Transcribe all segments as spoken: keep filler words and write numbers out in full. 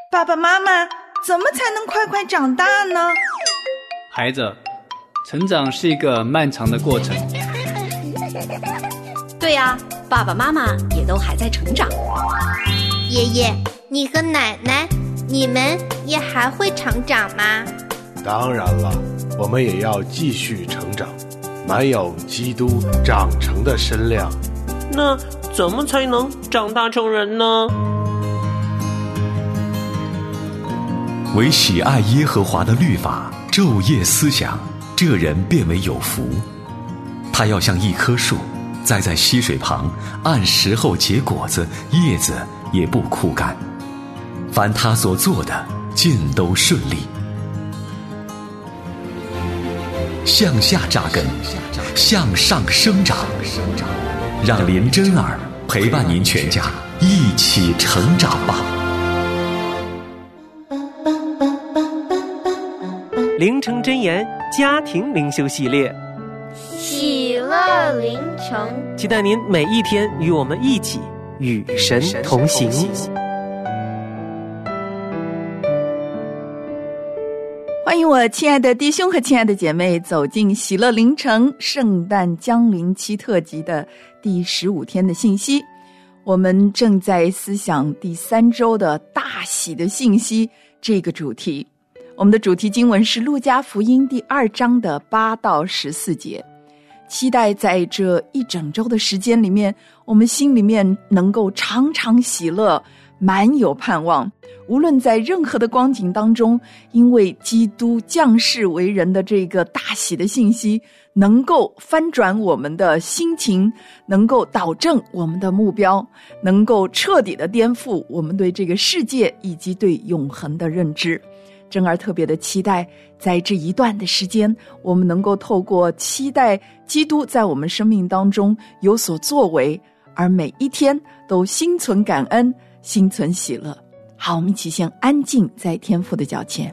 爸爸妈妈，怎么才能快快长大呢？ 孩子，成长是一个漫长的过程。 对呀，爸爸妈妈也都还在成长。 爷爷，你和奶奶，你们也还会成长吗？ 当然了，我们也要继续成长，满有基督长成的身量。 那怎么才能长大成人呢？ 唯喜爱耶和华的律法，昼夜思想，这人便为有福。他要像一棵树，栽在溪水旁，按时候结果子，叶子也不枯干。凡他所做的，尽都顺利。向下扎根，向上生长，让林真儿陪伴您全家一起成长吧。 灵城真言家庭灵修系列， 喜乐灵城， 期待您每一天与我们一起与神同行。 欢迎我亲爱的弟兄和亲爱的姐妹走进喜乐灵城圣诞降临期特辑的第十五天的信息。我们正在思想第三周的大喜的信息这个主题。我们的主题经文是路加福音第二章的八到十四节。期待在这一整周的时间里面，我们心里面能够常常喜乐，满有盼望。无论在任何的光景当中，因为基督降世为人的这个大喜的信息，能够翻转我们的心情，能够导正我们的目标，能够彻底的颠覆我们对这个世界以及对永恒的认知。真儿特别的期待，在这一段的时间，我们能够透过期待基督在我们生命当中有所作为，而每一天都心存感恩，心存喜乐。好，我们一起先安静在天父的脚前。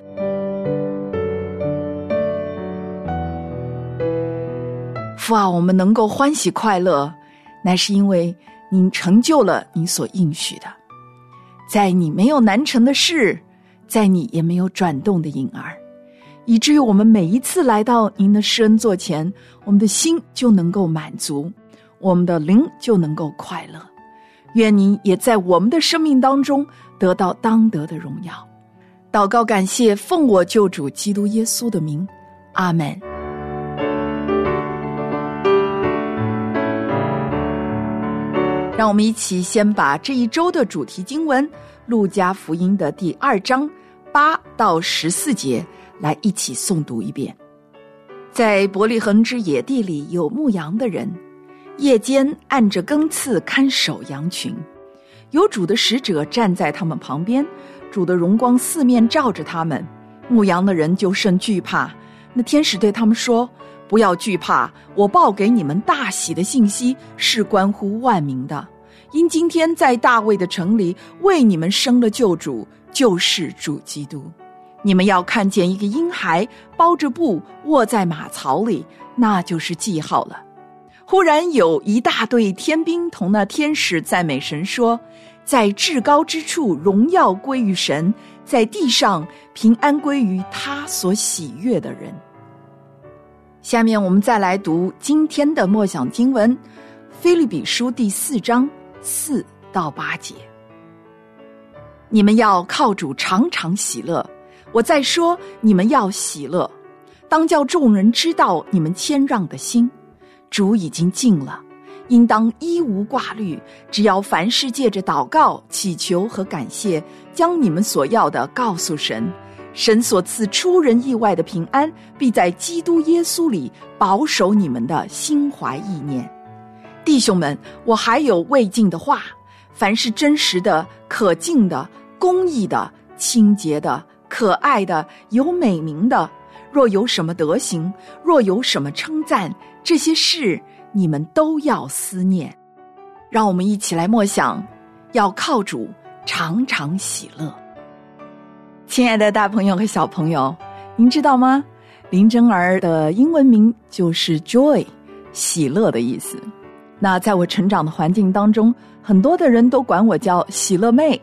父啊，我们能够欢喜快乐，乃是因为您成就了你所应许的。在你没有难成的事，在你也没有转动的影儿，以至于我们每一次来到您的施恩座前，我们的心就能够满足，我们的灵就能够快乐。愿您也在我们的生命当中得到当得的荣耀。祷告感谢，奉我救主基督耶稣的名，阿们。让我们一起先把这一周的主题经文路加福音的第二章八到十四节来一起诵读一遍。在伯利恒之野地里有牧羊的人，夜间按着更次看守羊群，有主的使者站在他们旁边，主的荣光四面照着他们，牧羊的人就甚惧怕。那天使对他们说，不要惧怕，我报给你们大喜的信息是关乎万民的，因今天在大卫的城里为你们生了救主，就是主基督。你们要看见一个婴孩包着布卧在马槽里，那就是记号了。忽然有一大队天兵同那天使赞美神说，在至高之处荣耀归于神，在地上平安归于他所喜悦的人。下面我们再来读今天的默想经文，腓立比书第四章四到八节。你们要靠主常常喜乐，我再说，你们要喜乐，当叫众人知道你们谦让的心。主已经近了，应当一无挂虑，只要凡事借着祷告、祈求和感谢，将你们所要的告诉神。神所赐出人意外的平安，必在基督耶稣里保守你们的心怀意念。弟兄们，我还有未尽的话，凡是真实的、可敬的、公义的、清洁的、可爱的、有美名的，若有什么德行，若有什么称赞，这些事你们都要思念。让我们一起来默想，要靠主常常喜乐。亲爱的大朋友和小朋友，您知道吗？林真儿的英文名就是 Joy， 喜乐的意思。那在我成长的环境当中，很多的人都管我叫喜乐妹，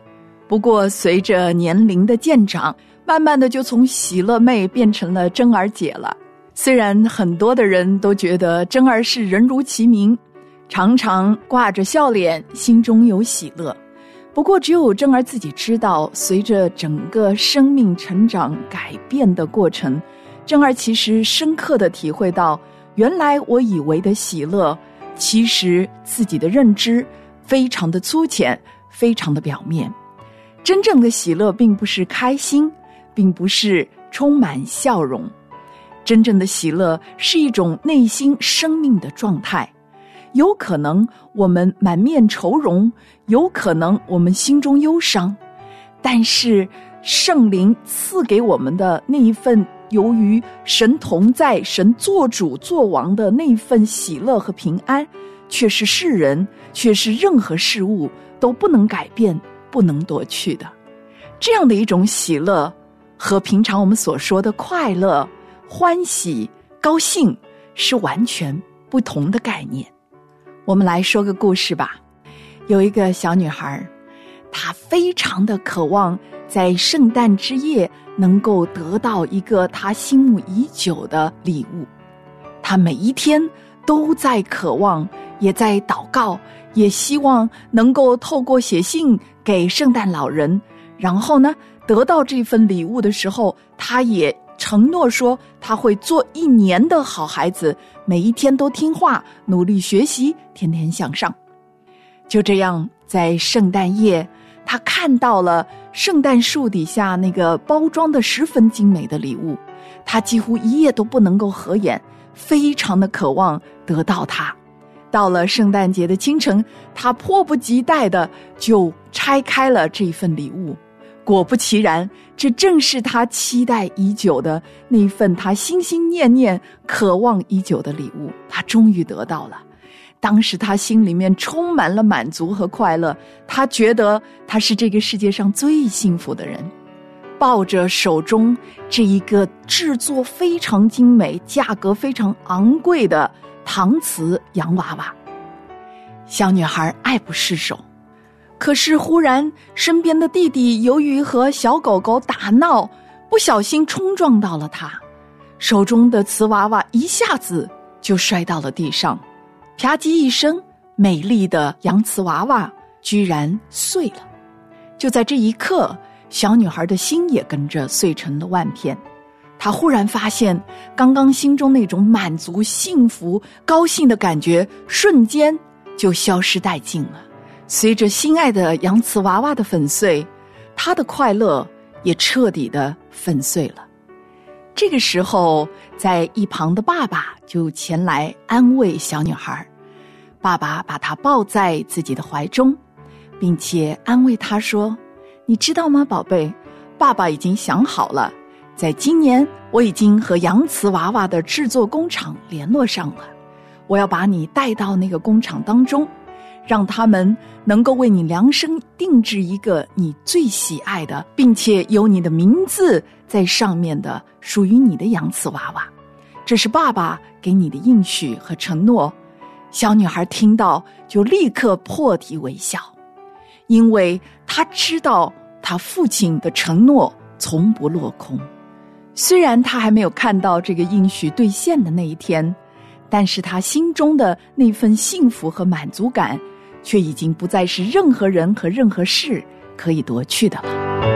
不过随着年龄的渐长，慢慢的就从喜乐妹变成了珍儿姐了。虽然很多的人都觉得珍儿是人如其名，常常挂着笑脸，心中有喜乐，不过只有珍儿自己知道，随着整个生命成长改变的过程，珍儿其实深刻地体会到，原来我以为的喜乐，其实自己的认知非常的粗浅，非常的表面。真正的喜乐并不是开心，并不是充满笑容，真正的喜乐是一种内心生命的状态。有可能我们满面愁容，有可能我们心中忧伤，但是圣灵赐给我们的那一份由于神同在，神做主做王的那一份喜乐和平安，却是世人，却是任何事物都不能改变，不能夺去的。这样的一种喜乐，和平常我们所说的快乐、欢喜、高兴是完全不同的概念。我们来说个故事吧。有一个小女孩，她非常的渴望在圣诞之夜能够得到一个她心目已久的礼物。她每一天都在渴望，也在祷告，也希望能够透过写信给圣诞老人，然后呢，得到这份礼物的时候，她也承诺说她会做一年的好孩子，每一天都听话，努力学习，天天向上。就这样，在圣诞夜，她看到了圣诞树底下那个包装的十分精美的礼物，她几乎一夜都不能够合眼，非常的渴望得到它。到了圣诞节的清晨，她迫不及待的就拆开了这份礼物。果不其然，这正是他期待已久的那份他心心念念渴望已久的礼物，他终于得到了。当时他心里面充满了满足和快乐，他觉得他是这个世界上最幸福的人。抱着手中这一个制作非常精美、价格非常昂贵的搪瓷洋娃娃，小女孩爱不释手。可是忽然身边的弟弟由于和小狗狗打闹，不小心冲撞到了他，手中的瓷娃娃一下子就摔到了地上，啪叽一声，美丽的洋瓷娃娃居然碎了。就在这一刻，小女孩的心也跟着碎成了万片。她忽然发现，刚刚心中那种满足、幸福、高兴的感觉瞬间就消失殆尽了。随着心爱的洋瓷娃娃的粉碎，她的快乐也彻底的粉碎了。这个时候，在一旁的爸爸就前来安慰小女孩，爸爸把她抱在自己的怀中，并且安慰她说，你知道吗，宝贝，爸爸已经想好了，在今年我已经和洋瓷娃娃的制作工厂联络上了，我要把你带到那个工厂当中，让他们能够为你量身定制一个你最喜爱的，并且有你的名字在上面的属于你的洋瓷娃娃。这是爸爸给你的应许和承诺。小女孩听到就立刻破涕为笑，因为她知道她父亲的承诺从不落空。虽然她还没有看到这个应许兑现的那一天，但是她心中的那份幸福和满足感却已经不再是任何人和任何事可以夺去的了。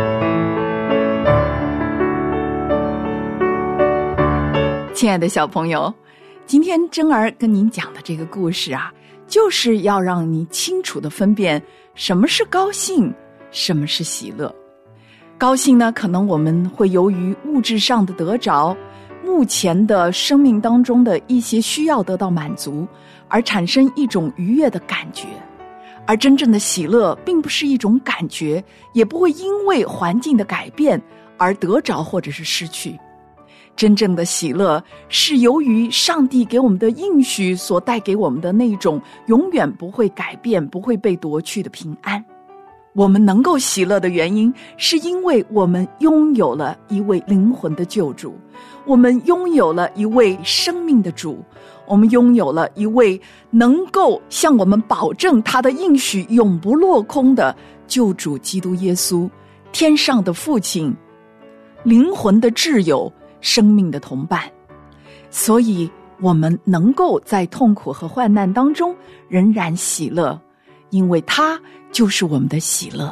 亲爱的小朋友，今天珍儿跟您讲的这个故事啊，就是要让你清楚地分辨什么是高兴，什么是喜乐。高兴呢，可能我们会由于物质上的得着，目前的生命当中的一些需要得到满足，而产生一种愉悦的感觉。而真正的喜乐并不是一种感觉，也不会因为环境的改变而得着或者是失去。真正的喜乐是由于上帝给我们的应许所带给我们的那种永远不会改变、不会被夺去的平安。我们能够喜乐的原因，是因为我们拥有了一位灵魂的救主，我们拥有了一位生命的主， 我们拥有了一位能够向我们保证他的应许永不落空的救主基督耶稣，天上的父亲，灵魂的挚友，生命的同伴。所以我们能够在痛苦和患难当中仍然喜乐，因为他就是我们的喜乐。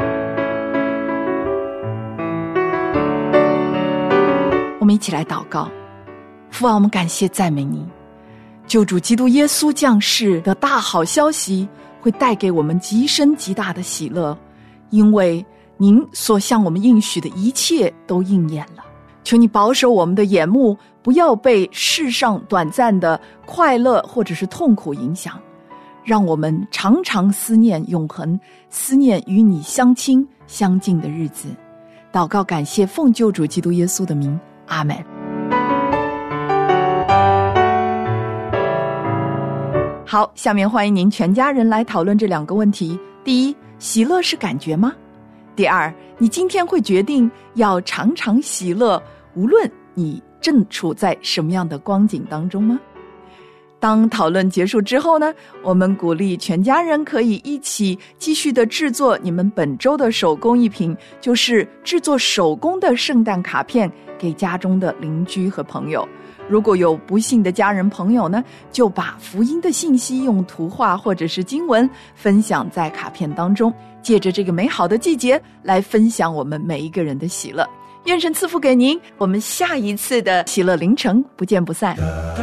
我们一起来祷告。父啊，我们感谢赞美你，救主基督耶稣降世的大好消息会带给我们极深极大的喜乐，因为您所向我们应许的一切都应验了。求你保守我们的眼目，不要被世上短暂的快乐或者是痛苦影响，让我们常常思念永恒，思念与你相亲相近的日子。祷告感谢奉救主基督耶稣的名，阿们。好，下面欢迎您全家人来讨论这两个问题。第一，喜乐是感觉吗？第二，你今天会决定要常常喜乐，无论你正处在什么样的光景当中吗？当讨论结束之后呢，我们鼓励全家人可以一起继续的制作你们本周的手工艺品，就是制作手工的圣诞卡片给家中的邻居和朋友。如果有不幸的家人朋友呢，就把福音的信息用图画或者是经文分享在卡片当中，借着这个美好的季节来分享我们每一个人的喜乐。愿神赐福给您，我们下一次的喜乐凌晨不见不散。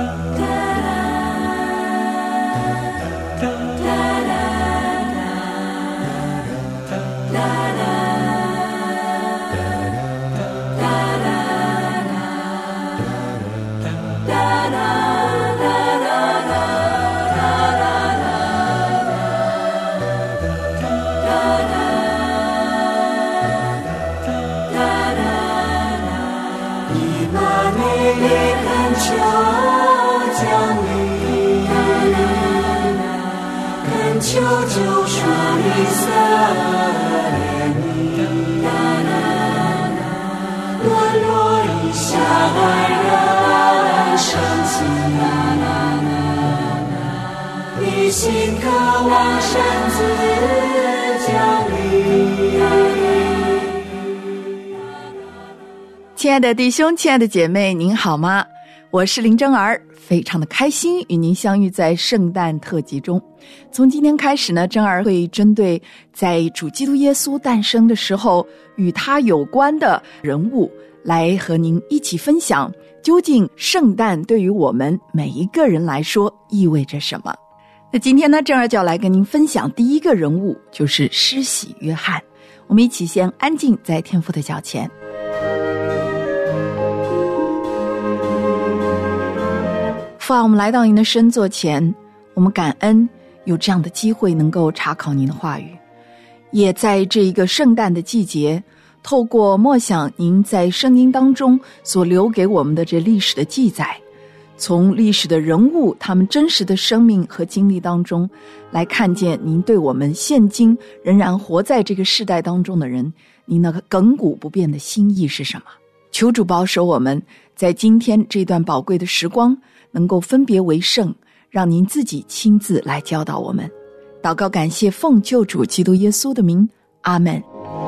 求救赎以色列民，沦落以下爱人生气，你心渴望神子降临。 亲爱的弟兄，亲爱的姐妹，您好吗？我是林真儿，非常的开心与您相遇在圣诞特辑中。从今天开始呢，真儿会针对在主基督耶稣诞生的时候与他有关的人物来和您一起分享，究竟圣诞对于我们每一个人来说意味着什么。那今天呢，真儿就要来跟您分享第一个人物，就是施洗约翰。我们一起先安静在天父的脚前。父啊，我们来到您的圣座前，我们感恩有这样的机会能够查考您的话语，也在这一个圣诞的季节，透过默想您在圣经当中所留给我们的这历史的记载，从历史的人物他们真实的生命和经历当中来看见您对我们现今仍然活在这个世代当中的人，您那个亘古不变的心意是什么。求主保守我们在今天这段宝贵的时光能够分别为圣，让您自己亲自来教导我们。祷告感谢奉救主基督耶稣的名，阿们。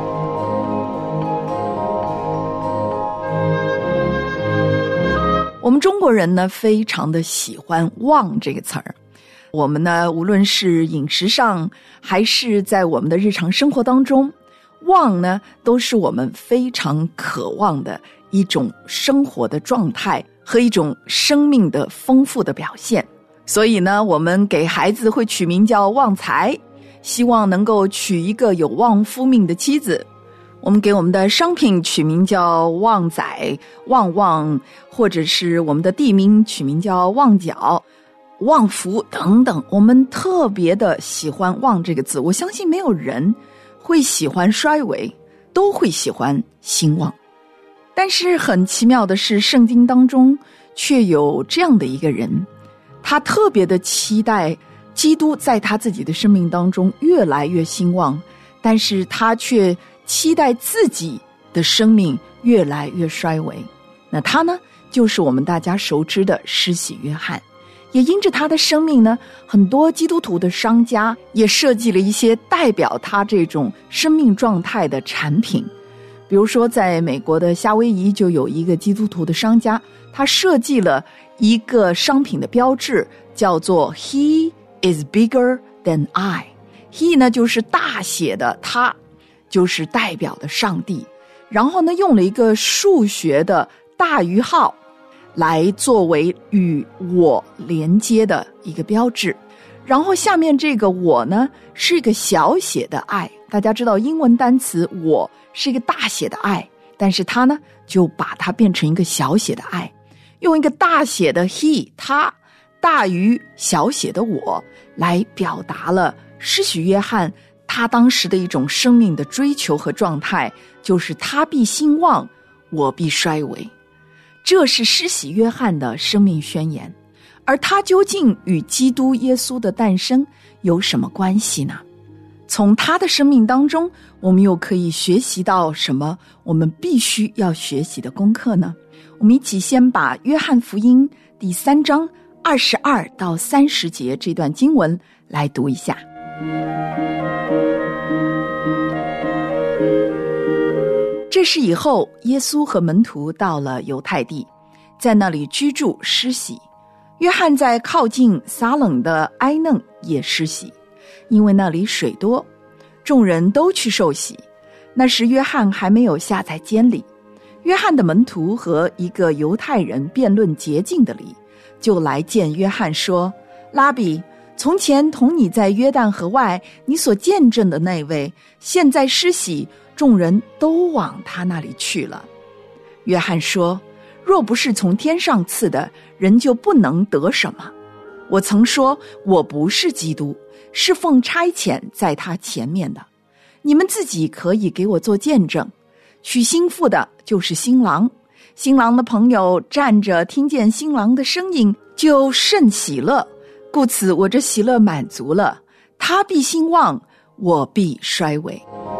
我们中国人呢，非常的喜欢忘这个词儿。我们呢，无论是饮食上还是在我们的日常生活当中，忘呢都是我们非常渴望的一种生活的状态和一种生命的丰富的表现。所以呢，我们给孩子会取名叫旺财，希望能够娶一个有旺夫命的妻子。我们给我们的商品取名叫旺仔、旺旺，或者是我们的地名取名叫旺角、旺福等等。我们特别的喜欢旺这个字，我相信没有人会喜欢衰微，都会喜欢兴旺。但是很奇妙的是，圣经当中却有这样的一个人，他特别的期待基督在他自己的生命当中越来越兴旺，但是他却期待自己的生命越来越衰微。那他呢，就是我们大家熟知的施洗约翰。 也因着他的生命呢，很多基督徒的商家也设计了一些代表他这种生命状态的产品。比如说在美国的夏威夷就有一个基督徒的商家，他设计了一个商品的标志，叫做 He is bigger than I。 He 呢就是大写的他，就是代表的上帝，然后呢用了一个数学的大于号来作为与我连接的一个标志，然后下面这个我呢是一个小写的 I。 大家知道英文单词我是一个大写的 I， 但是他呢就把它变成一个小写的 I， 用一个大写的 he 他大于小写的我来表达了施洗约翰他当时的一种生命的追求和状态，就是他必兴旺，我必衰微。这是施洗约翰的生命宣言。而他究竟与基督耶稣的诞生有什么关系呢？从他的生命当中，我们又可以学习到什么我们必须要学习的功课呢？我们一起先把约翰福音第三章二十二到三十节这段经文来读一下。这是以后，耶稣和门徒到了犹太地，在那里居住施洗。约翰在靠近撒冷的埃嫩也施洗，因为那里水多，众人都去受洗。那时约翰还没有下在监里。约翰的门徒和一个犹太人辩论洁净的理，就来见约翰说：拉比，从前同你在约旦河外你所见证的那位，现在施洗，众人都往他那里去了。约翰说：若不是从天上赐的，人就不能得什么。我曾说我不是基督，是奉差遣在他前面的。你们自己可以给我做见证。娶新妇的就是新郎，新郎的朋友站着听见新郎的声音，就甚喜乐，故此我这喜乐满足了。他必兴旺，我必衰微。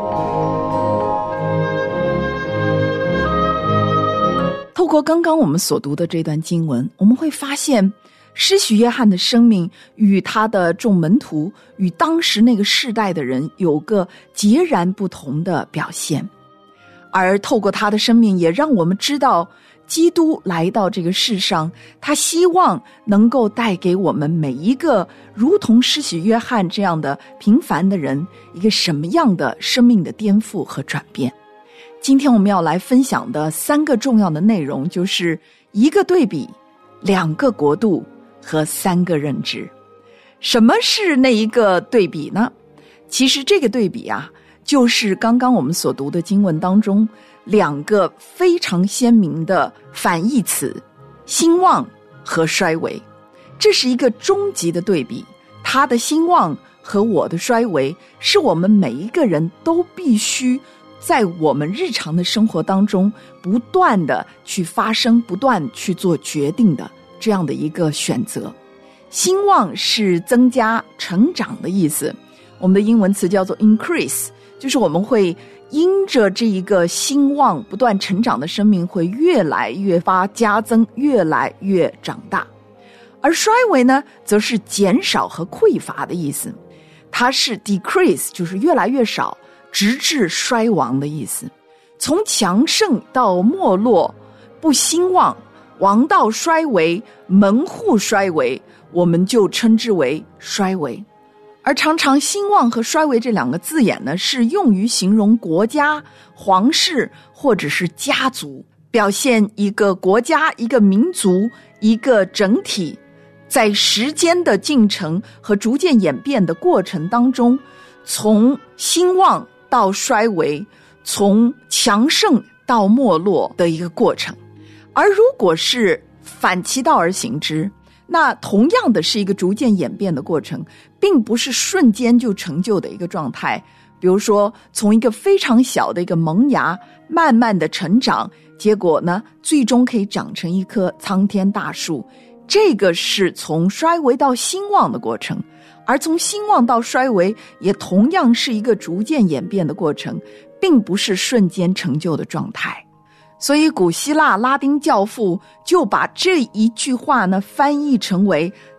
透过刚刚我们所读的这段经文，我们会发现施洗约翰的生命与他的众门徒，与当时那个世代的人有个截然不同的表现。而透过他的生命，也让我们知道基督来到这个世上，他希望能够带给我们每一个如同施洗约翰这样的平凡的人一个什么样的生命的颠覆和转变。今天我们要来分享的三个重要的内容，就是一个对比、两个国度和三个认知。什么是那一个对比呢？其实这个对比啊，就是刚刚我们所读的经文当中两个非常鲜明的反义词：兴旺和衰微。这是一个终极的对比，他的兴旺和我的衰微是我们每一个人都必须在我们日常的生活当中不断的去发生，不断去做决定的这样的一个选择。兴旺是增加、成长的意思，我们的英文词叫做 increase， 就是我们会因着这一个兴旺不断成长的生命会越来越发加增，越来越长大。而衰微呢，则是减少和匮乏的意思，它是 decrease， 就是越来越少，直至衰亡的意思。从强盛到没落，不兴旺，王道衰微，门户衰微，我们就称之为衰微。而常常兴旺和衰微这两个字眼呢，是用于形容国家、皇室或者是家族，表现一个国家、一个民族、一个整体在时间的进程和逐渐演变的过程当中，从兴旺到衰微，从强盛到没落的一个过程。而如果是反其道而行之，那同样的是一个逐渐演变的过程，并不是瞬间就成就的一个状态。比如说从一个非常小的一个萌芽慢慢的成长，结果呢最终可以长成一棵苍天大树，这个是从衰微到兴旺的过程。而从兴旺到衰微也同样是一个逐渐演变的过程，并不是瞬间成就的状态。所以古希腊拉丁教父就把这一句话呢翻译成为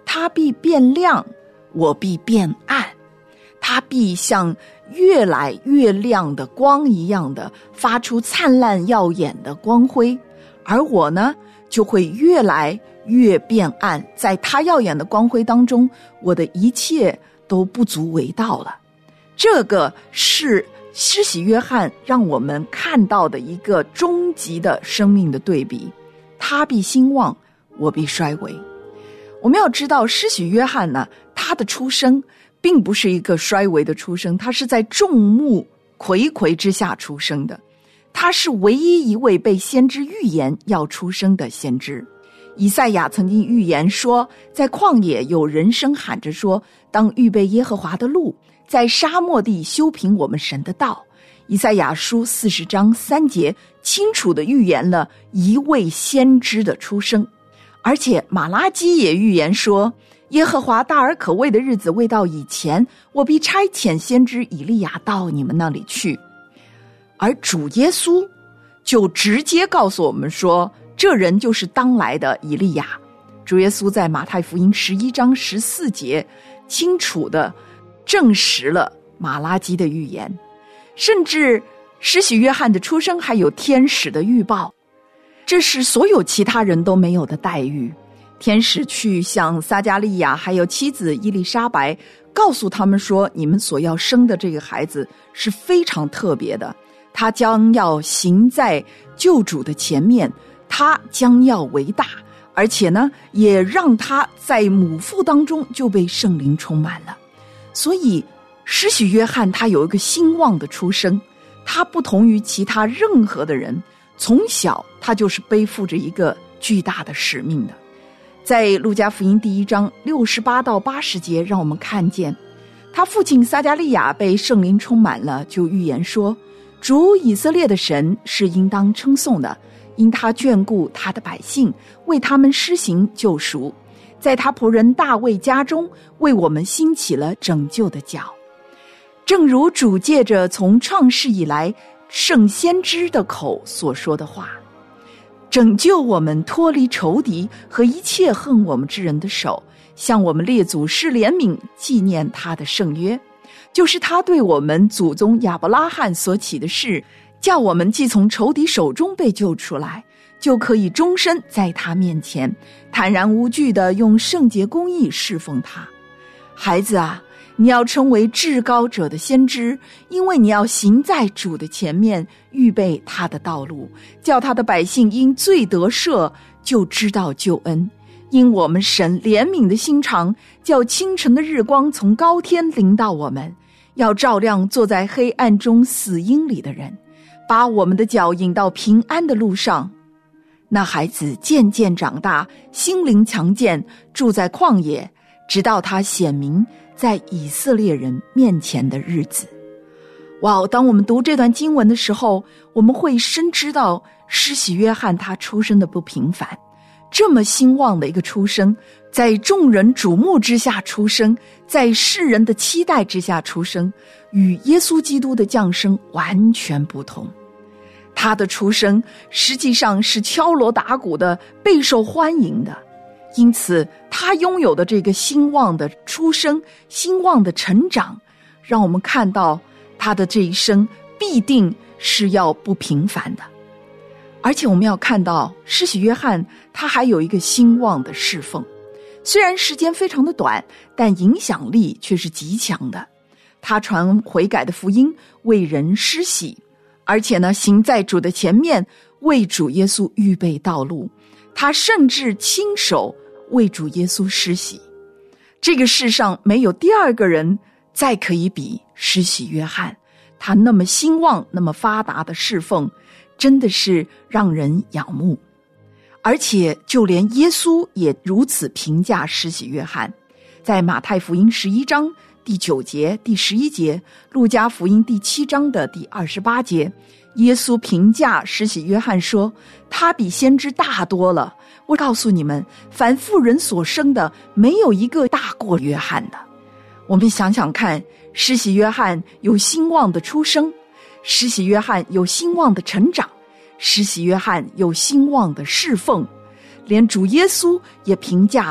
他必变亮，我必变暗。他必像越来越亮的光一样的发出灿烂耀眼的光辉，而我呢，就会越来越变暗。在他耀眼的光辉当中，我的一切都不足为道了。这个是施洗约翰让我们看到的一个终极的生命的对比，他必兴旺，我必衰微。我们要知道，施洗约翰呢，他的出生并不是一个衰微的出生，他是在众目睽睽之下出生的，他是唯一一位被先知预言要出生的先知。以赛亚曾经预言说，在旷野有人声喊着说，当预备耶和华的路，在沙漠地修平我们神的道。以赛亚书四十章三节清楚地预言了一位先知的出生。而且马拉基也预言说，耶和华大而可畏的日子未到以前，我必差遣先知以利亚到你们那里去。而主耶稣就直接告诉我们说，这人就是当来的以利亚。主耶稣在马太福音十一章十四节清楚地证实了马拉基的预言。甚至施洗约翰的出生还有天使的预报，这是所有其他人都没有的待遇。天使去向撒加利亚还有妻子伊丽莎白，告诉他们说，你们所要生的这个孩子是非常特别的，他将要行在救主的前面，他将要为大，而且呢，也让他在母腹当中就被圣灵充满了。所以施洗约翰他有一个兴旺的出生，他不同于其他任何的人，从小他就是背负着一个巨大的使命的。在路加福音第一章六十八到八十节，让我们看见他父亲撒加利亚被圣灵充满了，就预言说，主以色列的神是应当称颂的，因他眷顾他的百姓，为他们施行救赎，在他仆人大卫家中为我们兴起了拯救的脚。正如主借着从创世以来圣先知的口所说的话，拯救我们脱离仇敌和一切恨我们之人的手，向我们列祖施怜悯，纪念他的圣约，就是他对我们祖宗亚伯拉罕所起的事，叫我们既从仇敌手中被救出来，就可以终身在他面前坦然无惧地用圣洁公义侍奉他。孩子啊，你要成为至高者的先知，因为你要行在主的前面，预备他的道路，叫他的百姓因罪得赦，就知道救恩。因我们神怜悯的心肠，叫清晨的日光从高天临到我们，要照亮坐在黑暗中死荫里的人，把我们的脚引到平安的路上。那孩子渐渐长大，心灵强健，住在旷野，直到他显明在以色列人面前的日子。哇，当我们读这段经文的时候，我们会深知到施洗约翰他出生的不平凡，这么兴旺的一个出生，在众人瞩目之下出生，在世人的期待之下出生，与耶稣基督的降生完全不同。他的出生实际上是敲锣打鼓的，备受欢迎的，因此他拥有的这个兴旺的出生，兴旺的成长，让我们看到他的这一生必定是要不平凡的。而且我们要看到施洗约翰他还有一个兴旺的侍奉，虽然时间非常的短，但影响力却是极强的。他传悔改的福音，为人施洗，而且呢，行在主的前面，为主耶稣预备道路。他甚至亲手为主耶稣施洗。这个世上没有第二个人再可以比施洗约翰，他那么兴旺，那么发达的侍奉，真的是让人仰慕。而且就连耶稣也如此评价施洗约翰，在马太福音十一章第九节、第十一节，路加福音第七章的第二十八节，耶稣评价施洗约翰说，他比先知大多了。我告诉你们，凡妇人所生的，没有一个大过约翰的。我们想想看，施洗约翰有兴旺的出生，施洗约翰有兴旺的成长，施洗约翰有兴旺的侍奉，连主耶稣也评价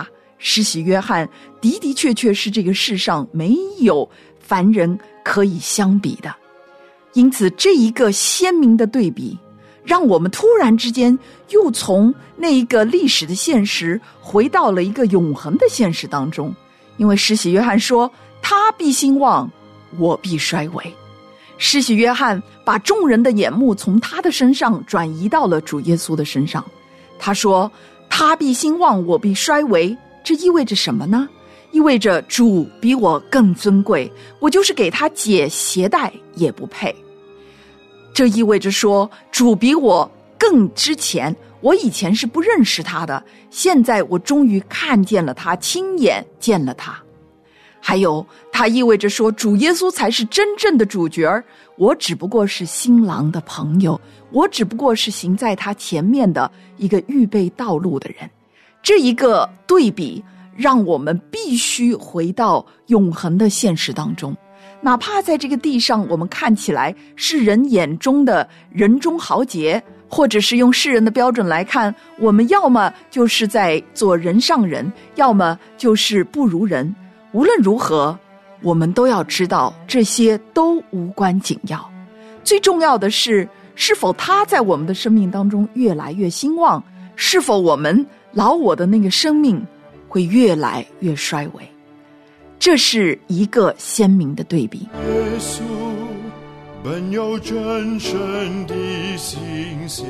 施洗约翰的的确确是这个世上没有凡人可以相比的。因此这一个鲜明的对比，让我们突然之间又从那一个历史的现实回到了一个永恒的现实当中。因为施洗约翰说，他必兴旺，我必衰微。施洗约翰把众人的眼目从他的身上转移到了主耶稣的身上。他说，他必兴旺，我必衰微。这意味着什么呢？意味着主比我更尊贵，我就是给他解鞋带也不配。这意味着说，主比我更之前，我以前是不认识他的，现在我终于看见了他，亲眼见了他。还有，它意味着说，主耶稣才是真正的主角，我只不过是新郎的朋友，我只不过是行在他前面的一个预备道路的人。这一个对比让我们必须回到永恒的现实当中。哪怕在这个地上我们看起来是人眼中的人中豪杰，或者是用世人的标准来看，我们要么就是在做人上人，要么就是不如人。无论如何，我们都要知道这些都无关紧要，最重要的是，是否他在我们的生命当中越来越兴旺，是否我们老我的那个生命会越来越衰微。这是一个鲜明的对比。 耶稣本有真神的形象，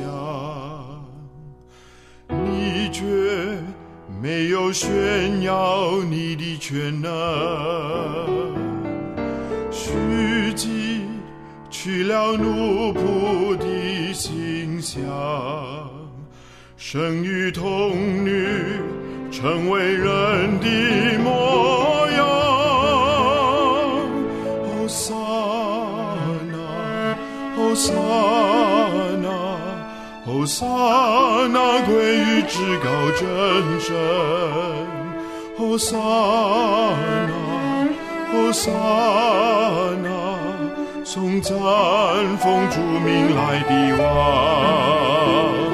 你却没有炫耀你的全能，虚己取了奴仆的形象，生于童女，成为人的模样。哦撒那，哦撒那，哦撒那归于至高真神。哦撒那，哦撒那，颂赞奉主名来的王。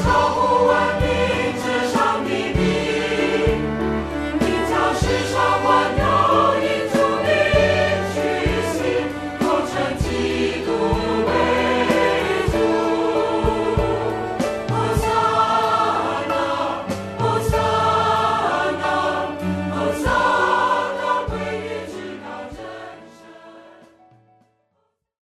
世上